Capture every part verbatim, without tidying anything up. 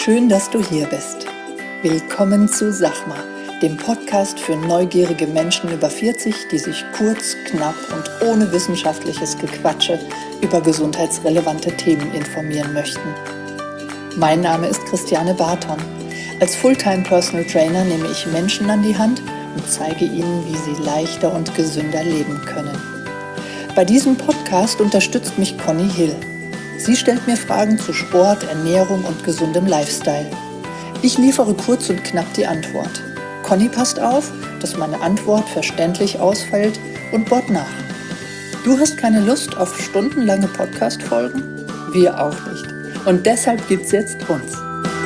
Schön, dass du hier bist. Willkommen zu Sachma, dem Podcast für neugierige Menschen über vierzig, die sich kurz, knapp und ohne wissenschaftliches Gequatsche über gesundheitsrelevante Themen informieren möchten. Mein Name ist Christiane Barton. Als Fulltime Personal Trainer nehme ich Menschen an die Hand und zeige ihnen, wie sie leichter und gesünder leben können. Bei diesem Podcast unterstützt mich Conny Hill. Sie stellt mir Fragen zu Sport, Ernährung und gesundem Lifestyle. Ich liefere kurz und knapp die Antwort. Conny passt auf, dass meine Antwort verständlich ausfällt und bohrt nach. Du hast keine Lust auf stundenlange Podcast-Folgen? Wir auch nicht. Und deshalb gibt's jetzt uns.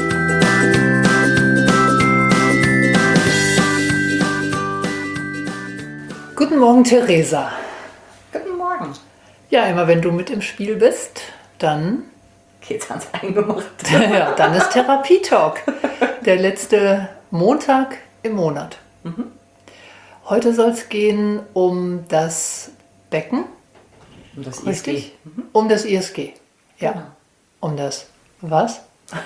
Guten Morgen, Theresa. Guten Morgen. Ja, immer wenn du mit im Spiel bist, dann geht's ans Eingemachte. ja, dann ist Therapie-Talk. Der letzte Montag im Monat. Mhm. Heute soll es gehen um das Becken. Um das I S G. Richtig? Mhm. Um das I S G. Ja. Genau. Um das was?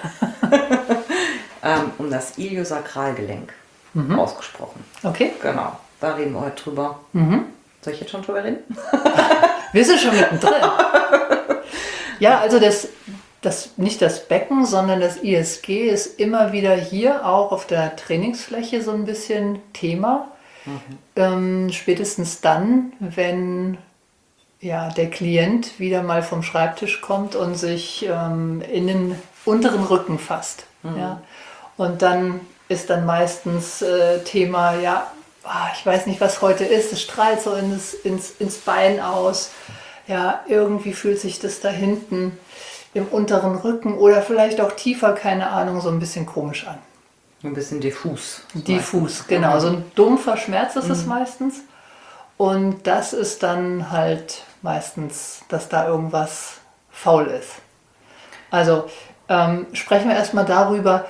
ähm, um das Iliosakralgelenk. Mhm. Ausgesprochen. Okay. Genau. Da reden wir heute drüber. Mhm. Soll ich jetzt schon drüber reden? Wir sind schon mittendrin. Ja, also das, das, nicht das Becken, sondern das I S G ist immer wieder hier auch auf der Trainingsfläche so ein bisschen Thema. Mhm. Ähm, spätestens dann, wenn ja, der Klient wieder mal vom Schreibtisch kommt und sich ähm, in den unteren Rücken fasst. Mhm. Ja. Und dann ist dann meistens äh, Thema, ja, ich weiß nicht, was heute ist, es strahlt so ins, ins, ins Bein aus. Ja, irgendwie fühlt sich das da hinten im unteren Rücken oder vielleicht auch tiefer, keine Ahnung, so ein bisschen komisch an. Ein bisschen diffus. Diffus, meistens. genau. So ein dumpfer Schmerz ist mhm. es meistens. Und das ist dann halt meistens, dass da irgendwas faul ist. Also ähm, sprechen wir erstmal darüber,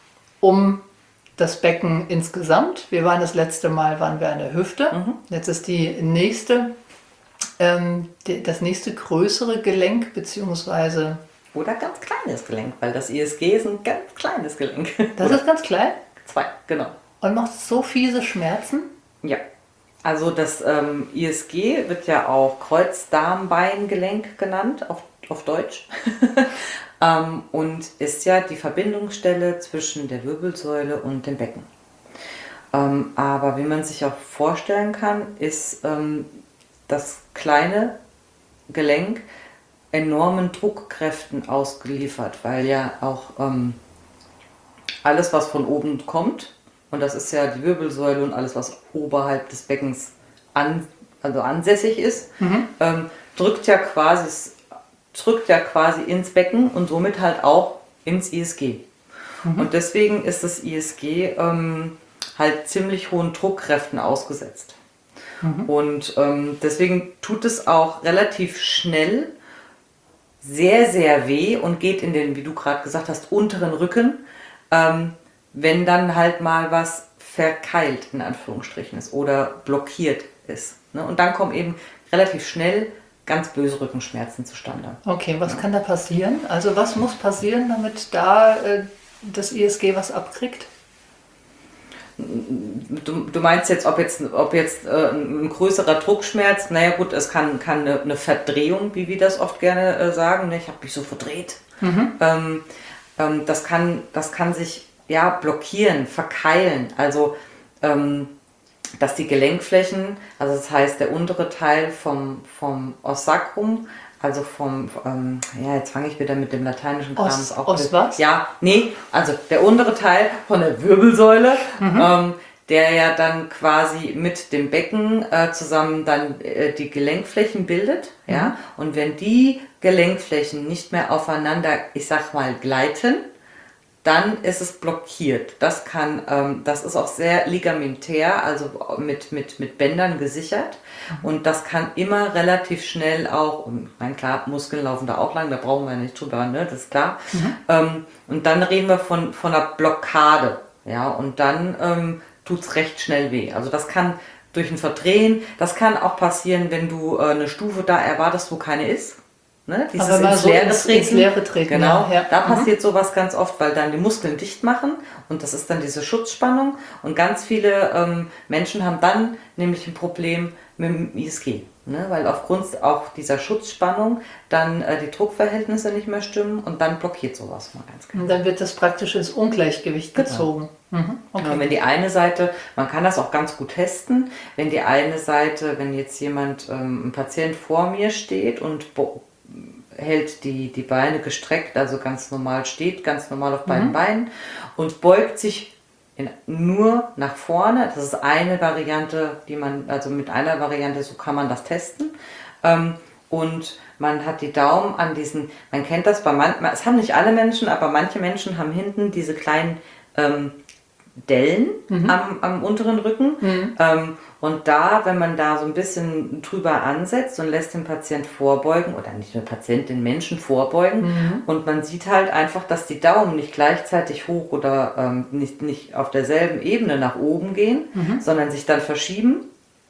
um das Becken insgesamt. Wir waren das letzte Mal, waren wir an der Hüfte. Mhm. Jetzt ist die nächste, ähm, die, das nächste größere Gelenk, beziehungsweise... Oder ganz kleines Gelenk, weil das I S G ist ein ganz kleines Gelenk. Das Oder ist ganz klein? Zwei, genau. Und macht so fiese Schmerzen? Ja. Also das ähm, I S G wird ja auch Kreuzdarmbeingelenk genannt, auf, auf Deutsch. ähm, und ist ja die Verbindungsstelle zwischen der Wirbelsäule und dem Becken. Ähm, aber wie man sich auch vorstellen kann, ist ähm, das kleine Gelenk enormen Druckkräften ausgeliefert, weil ja auch ähm, alles, was von oben kommt, und das ist ja die Wirbelsäule und alles, was oberhalb des Beckens an, also ansässig ist, mhm. ähm, drückt ja quasi, drückt ja quasi ins Becken und somit halt auch ins I S G. Mhm. Und deswegen ist das I S G ähm, halt ziemlich hohen Druckkräften ausgesetzt. Mhm. Und ähm, deswegen tut es auch relativ schnell sehr, sehr weh und geht in den, wie du gerade gesagt hast, unteren Rücken, ähm, wenn dann halt mal was verkeilt, in Anführungsstrichen ist, oder blockiert ist. Ne? Und dann kommen eben relativ schnell ganz böse Rückenschmerzen zustande. Okay, was ja. kann da passieren? Also was muss passieren, damit da äh, das I S G was abkriegt? Du, du meinst jetzt, ob jetzt, ob jetzt äh, ein größerer Druckschmerz, naja gut, es kann, kann eine, eine Verdrehung, wie wir das oft gerne äh, sagen, ne? Ich habe mich so verdreht. Mhm. Ähm, ähm, das, kann, das kann sich ja blockieren, verkeilen, also ähm, dass die Gelenkflächen, also das heißt der untere Teil vom, vom Os sacrum, also vom, ähm, ja, jetzt fange ich wieder mit dem lateinischen Kram Os, auch Os was? Ja, nee, also der untere Teil von der Wirbelsäule, mhm. ähm, der ja dann quasi mit dem Becken äh, zusammen dann äh, die Gelenkflächen bildet, mhm. ja, und wenn die Gelenkflächen nicht mehr aufeinander, ich sag mal, gleiten, dann ist es blockiert. Das kann, ähm, das ist auch sehr ligamentär, also mit, mit, mit Bändern gesichert. Mhm. Und das kann immer relativ schnell auch, und mein klar, Muskeln laufen da auch lang, da brauchen wir nicht drüber, ne, das ist klar. Mhm. Ähm, und dann reden wir von, von einer Blockade, ja, und dann ähm, tut es recht schnell weh. Also das kann durch ein Verdrehen, das kann auch passieren, wenn du äh, eine Stufe da erwartest, wo keine ist. Ne? Dieses Aber mal ins so Leere ins, treten. ins Leere treten. Genau, ja. da Mhm. passiert sowas ganz oft, weil dann die Muskeln dicht machen und das ist dann diese Schutzspannung und ganz viele ähm, Menschen haben dann nämlich ein Problem mit dem I S G, ne? Weil aufgrund auch dieser Schutzspannung dann äh, die Druckverhältnisse nicht mehr stimmen und dann blockiert sowas mal ganz klar. Und dann wird das praktisch ins Ungleichgewicht Genau. gezogen. Mhm. Okay. Ja, wenn die eine Seite, man kann das auch ganz gut testen, wenn die eine Seite, wenn jetzt jemand, ähm, ein Patient vor mir steht und bo- hält die, die Beine gestreckt, also ganz normal steht, ganz normal auf beiden Mhm. Beinen und beugt sich in, nur nach vorne. Das ist eine Variante, die man, also mit einer Variante, so kann man das testen. Ähm, und man hat die Daumen an diesen, man kennt das bei manchen, es haben nicht alle Menschen, aber manche Menschen haben hinten diese kleinen ähm, Dellen Mhm. am, am unteren Rücken. Mhm. Ähm, und da, wenn man da so ein bisschen drüber ansetzt und lässt den Patient vorbeugen, oder nicht nur Patient, den Menschen vorbeugen, Mhm. und man sieht halt einfach, dass die Daumen nicht gleichzeitig hoch oder ähm, nicht, nicht auf derselben Ebene nach oben gehen, Mhm. sondern sich dann verschieben,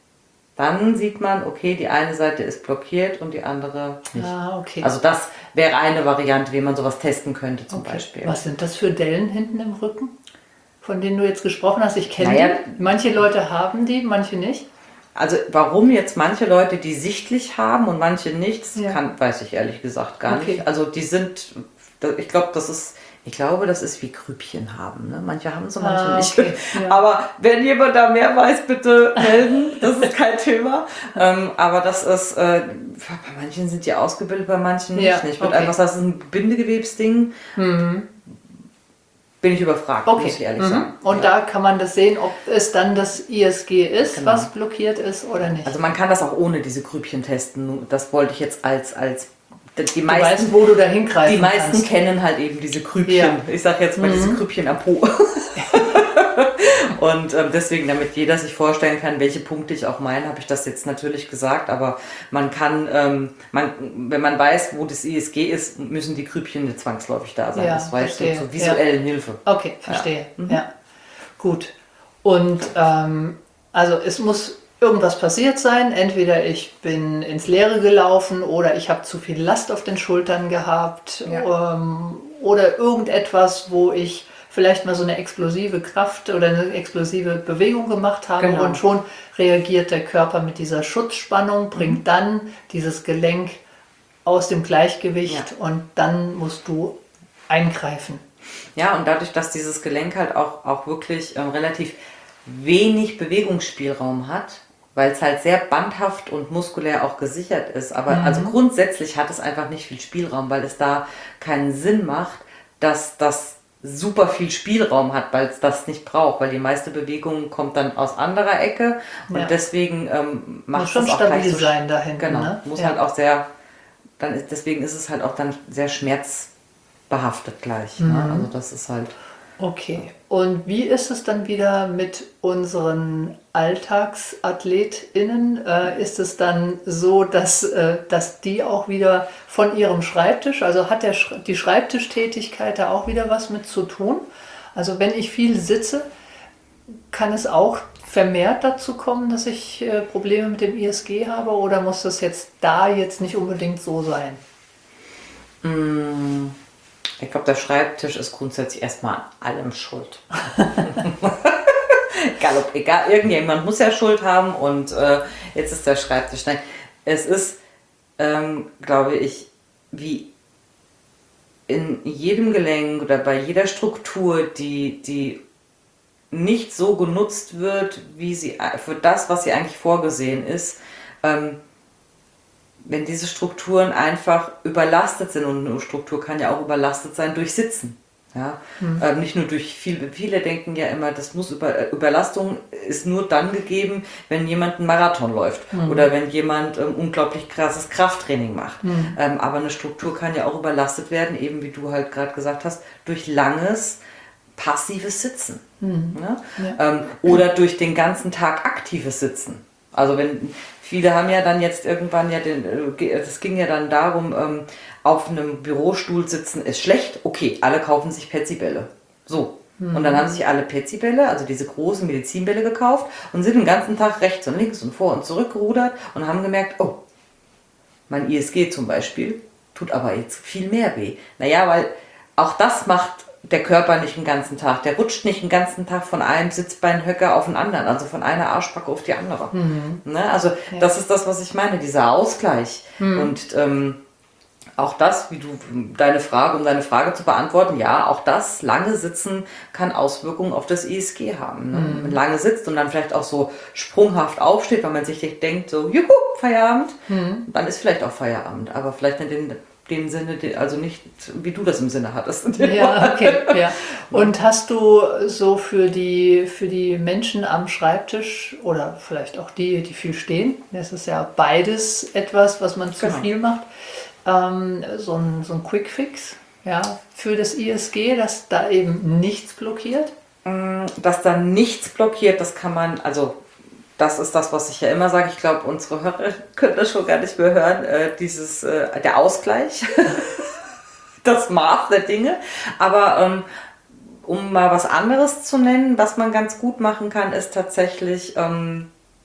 dann sieht man, okay, die eine Seite ist blockiert und die andere nicht. Ah, okay. Also das wäre eine Variante, wie man sowas testen könnte zum okay. Beispiel. Was sind das für Dellen hinten im Rücken, von denen du jetzt gesprochen hast? Ich kenne Naja. die. Manche Leute haben die, manche nicht. Also warum jetzt manche Leute die sichtlich haben und manche nicht, das Ja. kann, weiß ich ehrlich gesagt gar Okay. nicht. Also die sind, ich glaube, das ist, ich glaube, das ist wie Grübchen haben. Ne? Manche haben so, manche Ah, nicht. okay. Ja. Aber wenn jemand da mehr weiß, bitte melden. Das ist kein Thema. Ähm, aber das ist, äh, bei manchen sind die ausgebildet, bei manchen nicht. Ja, Ich würde okay. einfach sagen, das ist ein Bindegewebsding. Mhm. Bin ich überfragt, Okay. muss ich ehrlich Mhm. sagen. Und Ja. da kann man das sehen, ob es dann das I S G ist, Genau. was blockiert ist oder nicht. Also man kann das auch ohne diese Grübchen testen. Nur Das wollte ich jetzt als, als die du meisten weißt, wo du da hingreifen Die meisten kannst. kennen halt eben diese Grübchen. Ja. Ich sage jetzt mal Mhm. diese Grübchen am Po. Und ähm, deswegen, damit jeder sich vorstellen kann, welche Punkte ich auch meine, habe ich das jetzt natürlich gesagt. Aber man kann, ähm, man, wenn man weiß, wo das I S G ist, müssen die Grübchen nicht zwangsläufig da sein. Ja, das war jetzt so verstehe. zur visuellen Hilfe. Okay, verstehe. Ja. Mhm. Gut. Und ähm, also es muss irgendwas passiert sein. Entweder ich bin ins Leere gelaufen oder ich habe zu viel Last auf den Schultern gehabt Ja. ähm, oder irgendetwas, wo ich vielleicht mal so eine explosive Kraft oder eine explosive Bewegung gemacht habe Genau. und schon reagiert der Körper mit dieser Schutzspannung, bringt dann dieses Gelenk aus dem Gleichgewicht Ja. und dann musst du eingreifen. Ja, und dadurch, dass dieses Gelenk halt auch, auch wirklich ähm, relativ wenig Bewegungsspielraum hat, weil es halt sehr bandhaft und muskulär auch gesichert ist. Aber Mhm. also grundsätzlich hat es einfach nicht viel Spielraum, weil es da keinen Sinn macht, dass das super viel Spielraum hat, weil es das nicht braucht, weil die meiste Bewegung kommt dann aus anderer Ecke und Ja. deswegen ähm, macht Muss es schon auch gleich stabil so sein da hinten. Genau, Ne? muss Ja. halt auch sehr, dann ist, deswegen ist es halt auch dann sehr schmerzbehaftet gleich. Mhm. Ne? Also das ist halt, Okay. Und wie ist es dann wieder mit unseren AlltagsathletInnen? Äh, ist es dann so, dass, äh, dass die auch wieder von ihrem Schreibtisch, also hat der, Sch- die Schreibtischtätigkeit da auch wieder was mit zu tun? Also wenn ich viel sitze, kann es auch vermehrt dazu kommen, dass ich äh, Probleme mit dem I S G habe oder muss das jetzt da jetzt nicht unbedingt so sein? mh, ich glaube, der Schreibtisch ist grundsätzlich erstmal an allem schuld. egal, ob, egal, irgendjemand muss ja Schuld haben und äh, jetzt ist der Schreibtisch. Nein, es ist, ähm, glaube ich, wie in jedem Gelenk oder bei jeder Struktur, die, die nicht so genutzt wird, wie sie für das, was sie eigentlich vorgesehen ist, ähm, wenn diese Strukturen einfach überlastet sind, und eine Struktur kann ja auch überlastet sein durch Sitzen. Ja? Mhm. Ähm, nicht nur durch viel, viele denken ja immer, das muss über, Überlastung ist nur dann gegeben, wenn jemand einen Marathon läuft Mhm. oder wenn jemand ähm, unglaublich krasses Krafttraining macht. Mhm. Ähm, aber eine Struktur kann ja auch überlastet werden, eben wie du halt gerade gesagt hast, durch langes, passives Sitzen. Mhm. Ja? Ja. Ähm, oder durch den ganzen Tag aktives Sitzen. Also wenn viele haben ja dann jetzt irgendwann ja den, es ging ja dann darum, ähm, auf einem Bürostuhl sitzen ist schlecht. Okay, alle kaufen sich Petsy-Bälle. So. Mhm. Und dann haben sich alle Petsy-Bälle, also diese großen Medizinbälle gekauft und sind den ganzen Tag rechts und links und vor und zurück gerudert und haben gemerkt, oh, mein I S G zum Beispiel tut aber jetzt viel mehr weh. Naja, weil auch das macht der Körper nicht den ganzen Tag. Der rutscht nicht den ganzen Tag von einem Sitzbeinhöcker auf den anderen, also von einer Arschbacke auf die andere. Mhm. Ne? Also ja. Das ist das, was ich meine, dieser Ausgleich. Mhm. Und ähm, auch das, wie du deine Frage, um deine Frage zu beantworten, ja, auch das lange Sitzen kann Auswirkungen auf das I S G haben. Ne? Mhm. Wenn man lange sitzt und dann vielleicht auch so sprunghaft aufsteht, weil man sich denkt, so, juhu, Feierabend, mhm. dann ist vielleicht auch Feierabend, aber vielleicht in den dem Sinne, also nicht, wie du das im Sinne hattest. Ja, okay, ja. Und hast du so für die, für die Menschen am Schreibtisch oder vielleicht auch die, die viel stehen, das ist ja beides etwas, was man zu genau. viel macht, ähm, so ein, so ein Quick-Fix, ja, für das I S G, dass da eben nichts blockiert? Dass da nichts blockiert, das kann man, also das ist das, was ich ja immer sage. Ich glaube, unsere Hörer können das schon gar nicht mehr hören. Äh, dieses, äh, der Ausgleich, das Maß der Dinge. Aber ähm, um mal was anderes zu nennen, was man ganz gut machen kann, ist tatsächlich ähm,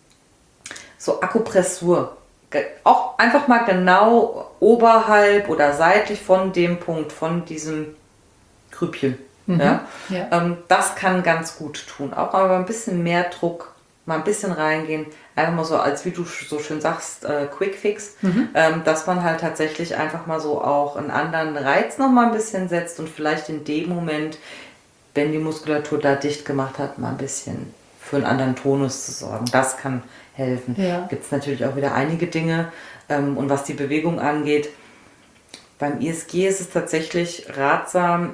so Akupressur. Auch einfach mal genau oberhalb oder seitlich von dem Punkt, von diesem Grübchen. Mhm. Ja? Ja. Ähm, das kann ganz gut tun. Auch aber ein bisschen mehr Druck. Mal ein bisschen reingehen, einfach mal so, als wie du so schön sagst, äh, Quick Fix, mhm. ähm, dass man halt tatsächlich einfach mal so auch einen anderen Reiz noch mal ein bisschen setzt und vielleicht in dem Moment, wenn die Muskulatur da dicht gemacht hat, mal ein bisschen für einen anderen Tonus zu sorgen. Das kann helfen. Ja. Gibt es natürlich auch wieder einige Dinge. Ähm, und was die Bewegung angeht, beim I S G ist es tatsächlich ratsam,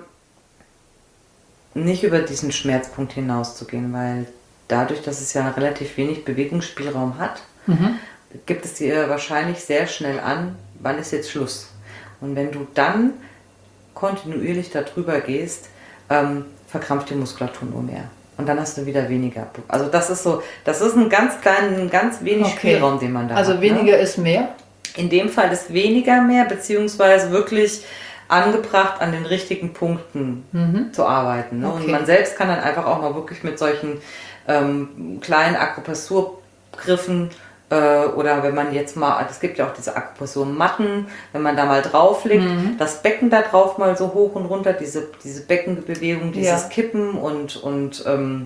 nicht über diesen Schmerzpunkt hinauszugehen, weil dadurch, dass es ja relativ wenig Bewegungsspielraum hat, mhm. gibt es dir wahrscheinlich sehr schnell an, wann ist jetzt Schluss. Und wenn du dann kontinuierlich darüber gehst, ähm, verkrampft die Muskulatur nur mehr. Und dann hast du wieder weniger. Also das ist so, das ist ein ganz kleiner, ein ganz wenig okay. Spielraum, den man da also hat. Also weniger ne? ist mehr? In dem Fall ist weniger mehr, beziehungsweise wirklich angebracht, an den richtigen Punkten mhm. zu arbeiten. Ne? Okay. Und man selbst kann dann einfach auch mal wirklich mit solchen ähm, kleinen Akupressurgriffen äh, oder wenn man jetzt mal, es gibt ja auch diese Akupressurmatten, wenn man da mal drauf liegt, mhm. das Becken da drauf mal so hoch und runter, diese, diese Beckenbewegung, dieses ja. Kippen und, und ähm,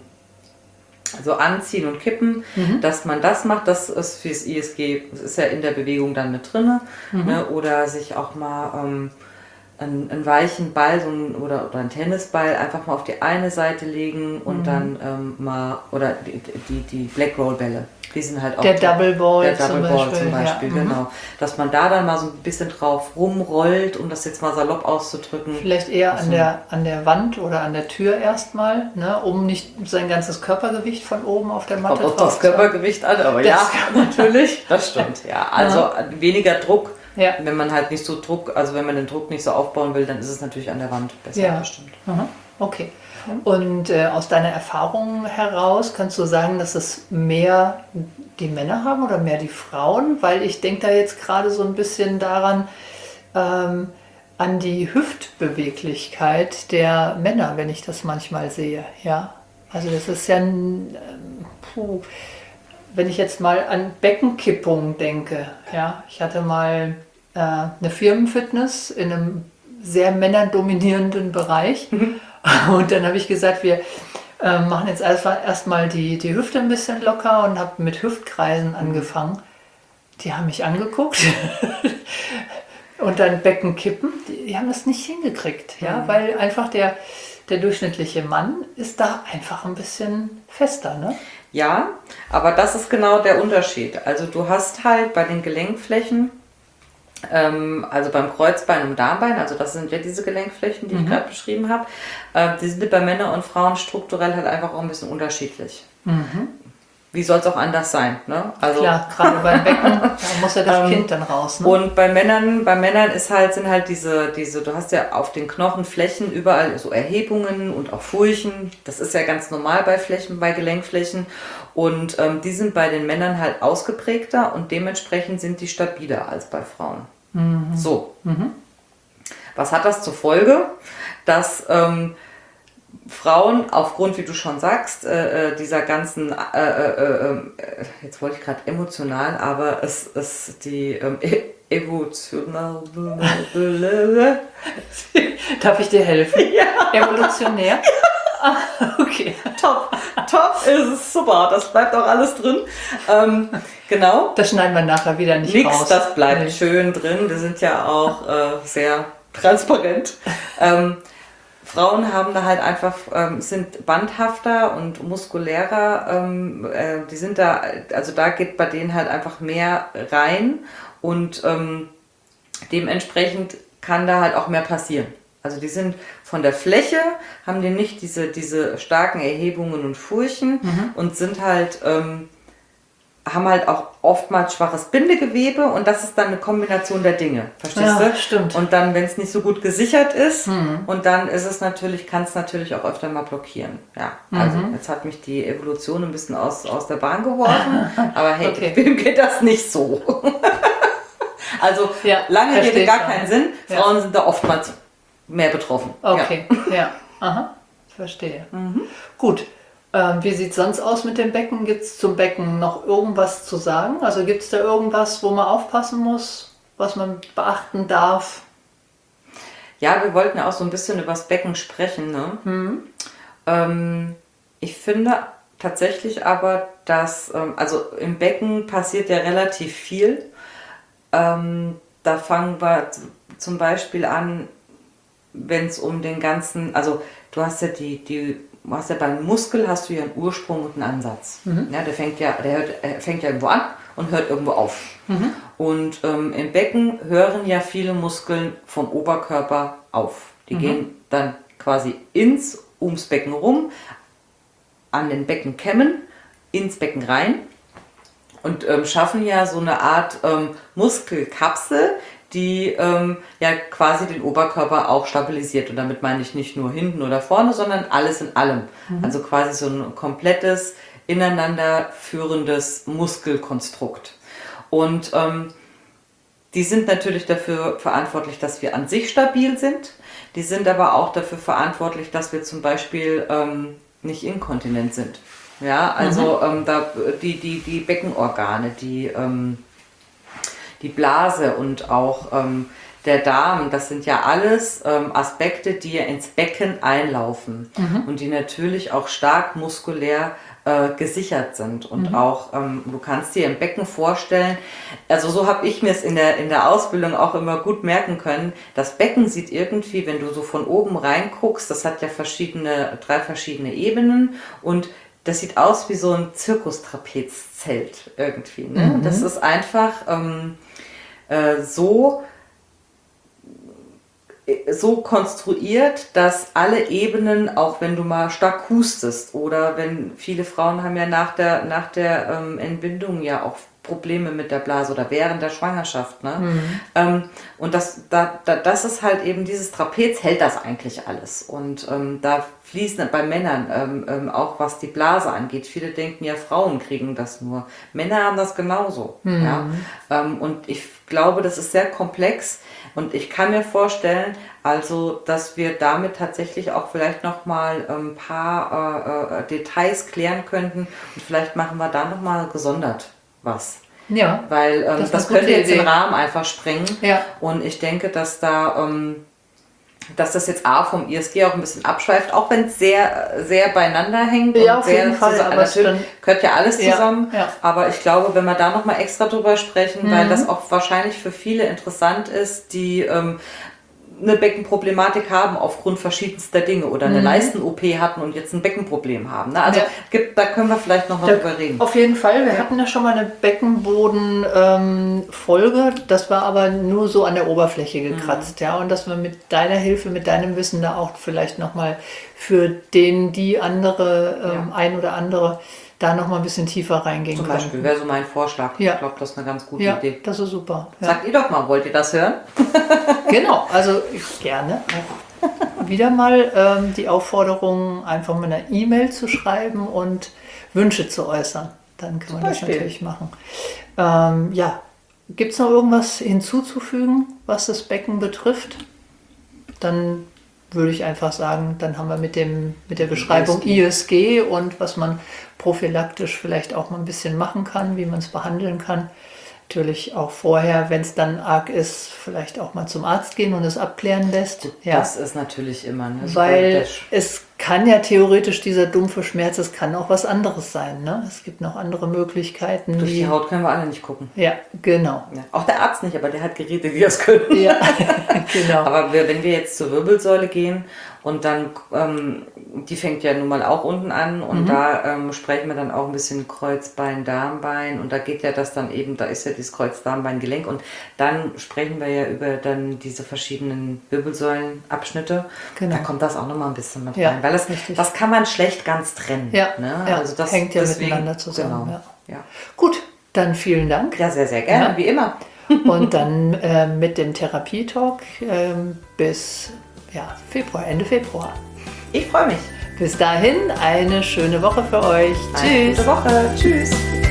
so anziehen und kippen, mhm. dass man das macht, das ist fürs I S G, das ist ja in der Bewegung dann mit drin, mhm. ne? Oder sich auch mal ähm, einen, einen weichen Ball so ein, oder, oder einen Tennisball einfach mal auf die eine Seite legen und mhm. dann ähm, mal, oder die, die, die Black Roll Bälle, die sind halt auch der Double Ball, der Double zum Ball Beispiel, zum Beispiel, ja. genau. Dass man da dann mal so ein bisschen drauf rumrollt, um das jetzt mal salopp auszudrücken. Vielleicht eher also, an der, an der Wand oder an der Tür erstmal, ne, um nicht sein ganzes Körpergewicht von oben auf der Matte drauf zu haben. Das Körpergewicht an, aber das ja, natürlich. Das stimmt, ja. Also ja. weniger Druck. Ja. Wenn man halt nicht so Druck, also wenn man den Druck nicht so aufbauen will, dann ist es natürlich an der Wand besser, ja. bestimmt. Mhm. Okay. Und äh, aus deiner Erfahrung heraus kannst du sagen, dass es mehr die Männer haben oder mehr die Frauen? Weil ich denke da jetzt gerade so ein bisschen daran, ähm, an die Hüftbeweglichkeit der Männer, wenn ich das manchmal sehe. Ja? Also das ist ja ein, ähm, puh, wenn ich jetzt mal an Beckenkippung denke, ja, ich hatte mal äh, eine Firmenfitness in einem sehr männerdominierenden Bereich mhm. und dann habe ich gesagt, wir äh, machen jetzt erstmal die, die Hüfte ein bisschen locker und habe mit Hüftkreisen angefangen. Die haben mich angeguckt und dann Beckenkippen, die, die haben das nicht hingekriegt, ja, mhm. weil einfach der, der durchschnittliche Mann ist da einfach ein bisschen fester, ne? Ja, aber das ist genau der Unterschied. Also du hast halt bei den Gelenkflächen, ähm, also beim Kreuzbein und Darmbein, also das sind ja diese Gelenkflächen, die mhm. ich gerade beschrieben habe, äh, die sind bei Männern und Frauen strukturell halt einfach auch ein bisschen unterschiedlich. Mhm. Wie soll es auch anders sein? Ne? Also klar, gerade beim Becken, da muss ja das Kind dann raus. Ne? Und bei Männern, bei Männern ist halt, sind halt diese, diese, du hast ja auf den Knochenflächen überall so Erhebungen und auch Furchen. Das ist ja ganz normal bei Flächen, bei Gelenkflächen. Und ähm, die sind bei den Männern halt ausgeprägter und dementsprechend sind die stabiler als bei Frauen. Mhm. So. Mhm. Was hat das zur Folge? Dass ähm, Frauen aufgrund, wie du schon sagst, äh, dieser ganzen, äh, äh, äh, jetzt wollte ich gerade emotional, aber es ist die äh, evolutionär. Darf ich dir helfen? Ja. Evolutionär? Ah, okay. Top, top, ist es super. Das bleibt auch alles drin. Ähm, genau. Das schneiden wir nachher wieder nicht Nix, raus. das bleibt Nee. schön drin. Wir sind ja auch äh, sehr transparent. Ähm, Frauen haben da halt einfach, ähm, sind bandhafter und muskulärer. Ähm, äh, die sind da, also da geht bei denen halt einfach mehr rein und ähm, dementsprechend kann da halt auch mehr passieren. Also die sind von der Fläche, haben die nicht diese, diese starken Erhebungen und Furchen Mhm. und sind halt, ähm, haben halt auch oftmals schwaches Bindegewebe und das ist dann eine Kombination der Dinge, verstehst Ja, du? stimmt. Und dann, wenn es nicht so gut gesichert ist, Mhm. und dann ist es natürlich, kann es natürlich auch öfter mal blockieren. Ja, also Mhm. jetzt hat mich die Evolution ein bisschen aus, aus der Bahn geworfen, aber hey, Okay. wem geht das nicht so? Also Ja, lange verstehe Rede, ich gar schon. keinen Sinn. Ja. Frauen sind da oftmals mehr betroffen. Okay, ja. Aha, verstehe. Gut. Ähm, wie sieht es sonst aus mit dem Becken? Gibt es zum Becken noch irgendwas zu sagen? Also gibt es da irgendwas, wo man aufpassen muss, was man beachten darf? Ja, wir wollten ja auch so ein bisschen über das Becken sprechen. Ne? Ähm, ich finde tatsächlich aber, dass, ähm, also im Becken passiert ja relativ viel. Ähm, da fangen wir z- zum Beispiel an, wenn es um den ganzen, also du hast ja die, die, du hast ja beim Muskel hast du ja einen Ursprung und einen Ansatz. Ja, der fängt ja, der hört, er fängt ja irgendwo an und hört irgendwo auf. Und ähm, im Becken hören ja viele Muskeln vom Oberkörper auf. Die gehen dann quasi ins, ums Becken rum, an den Beckenkämmen, ins Becken rein und ähm, schaffen ja so eine Art ähm, Muskelkapsel, die ähm, ja quasi den Oberkörper auch stabilisiert. Und damit meine ich nicht nur hinten oder vorne, sondern alles in allem. Also quasi so ein komplettes, ineinander führendes Muskelkonstrukt. Und ähm, die sind natürlich dafür verantwortlich, dass wir an sich stabil sind. Die sind aber auch dafür verantwortlich, dass wir zum Beispiel ähm, nicht inkontinent sind. Ja, also ähm, da, die, die, die Beckenorgane, die, ähm, die Blase und auch ähm, der Darm, das sind ja alles ähm, Aspekte, die ja ins Becken einlaufen und die natürlich auch stark muskulär äh, gesichert sind. Und auch, ähm, du kannst dir im Becken vorstellen, also so habe ich mir es in der, in der Ausbildung auch immer gut merken können, das Becken sieht irgendwie, wenn du so von oben reinguckst, das hat ja verschiedene, drei verschiedene Ebenen und das sieht aus wie so ein Zirkustrapezzelt irgendwie. Ne? Das ist einfach ähm, äh, so, so konstruiert, dass alle Ebenen, auch wenn du mal stark hustest oder wenn viele Frauen haben ja nach der, nach der ähm, Entbindung ja auch Probleme mit der Blase oder während der Schwangerschaft. Ne? Mhm. Ähm, und das, da, da, das ist halt eben, dieses Trapez hält das eigentlich alles. Und ähm, da fließen bei Männern, ähm, ähm, auch was die Blase angeht, viele denken ja, Frauen kriegen das nur. Männer haben das genauso. Mhm. Ja? Ähm, und ich glaube, das ist sehr komplex. Und ich kann mir vorstellen, also, dass wir damit tatsächlich auch vielleicht nochmal ein paar äh, äh, Details klären könnten. Und vielleicht machen wir da nochmal gesondert was. Ja. Weil ähm, das, das könnte jetzt Idee. Den Rahmen einfach sprengen. Ja. Und ich denke, dass da, ähm, dass das jetzt A vom I S G auch ein bisschen abschweift, auch wenn es sehr, sehr beieinander hängt. Ja, und auf sehr jeden Fall. Zusammen, aber natürlich gehört ja alles zusammen. Ja, ja. Aber ich glaube, wenn wir da nochmal extra drüber sprechen, mhm. weil das auch wahrscheinlich für viele interessant ist, die ähm, eine Beckenproblematik haben aufgrund verschiedenster Dinge oder eine mhm. Leisten-O P hatten und jetzt ein Beckenproblem haben. Ne? Also ja. gibt, da können wir vielleicht noch mal da, drüber reden. Auf jeden Fall. Wir ja. hatten ja schon mal eine Beckenboden-Folge. Ähm, das war aber nur so an der Oberfläche gekratzt. Mhm. Ja? Und dass wir mit deiner Hilfe, mit deinem Wissen da auch vielleicht noch mal für den, die andere, ähm, ja. ein oder andere da noch mal ein bisschen tiefer reingehen Zum können. Zum Beispiel wäre so mein Vorschlag. Ja. Ich glaube, das ist eine ganz gute ja, Idee. Das ist super. Ja. Sagt ihr doch mal, wollt ihr das hören? Genau, also gerne auch wieder mal ähm, die Aufforderung, einfach mal eine E-Mail zu schreiben und Wünsche zu äußern. Dann kann Zum man Beispiel. Das natürlich machen. Ähm, ja, gibt es noch irgendwas hinzuzufügen, was das Becken betrifft? Dann würde ich einfach sagen, dann haben wir mit, dem, mit der Beschreibung I S G und was man prophylaktisch vielleicht auch mal ein bisschen machen kann, wie man es behandeln kann, Natürlich auch vorher, wenn es dann arg ist, vielleicht auch mal zum Arzt gehen und es abklären lässt. Ja. Das ist natürlich immer, ne? Weil es kann ja theoretisch dieser dumpfe Schmerz, es kann auch was anderes sein. Ne? Es gibt noch andere Möglichkeiten. Durch die, die Haut können wir alle nicht gucken. Ja, genau. Ja. Auch der Arzt nicht, aber der hat Geräte, die das können. Ja, genau. Aber wir, wenn wir jetzt zur Wirbelsäule gehen und dann, ähm, die fängt ja nun mal auch unten an und mhm. da ähm, sprechen wir dann auch ein bisschen Kreuzbein, Darmbein und da geht ja das dann eben, da ist ja dieses Kreuz-Darmbein-Gelenk und dann sprechen wir ja über dann diese verschiedenen Wirbelsäulenabschnitte. Genau. Da kommt das auch nochmal ein bisschen mit ja, rein, weil das, das kann man schlecht ganz trennen. Ja, ne? ja. Also das hängt ja deswegen, miteinander zusammen. Genau. Ja. Ja. Gut, dann vielen Dank. Ja, sehr, sehr gerne, ja. wie immer. Und dann äh, mit dem Therapietalk äh, bis ja, Februar, Ende Februar. Ich freue mich. Bis dahin eine schöne Woche für euch. Eine Tschüss. gute Woche. Tschüss.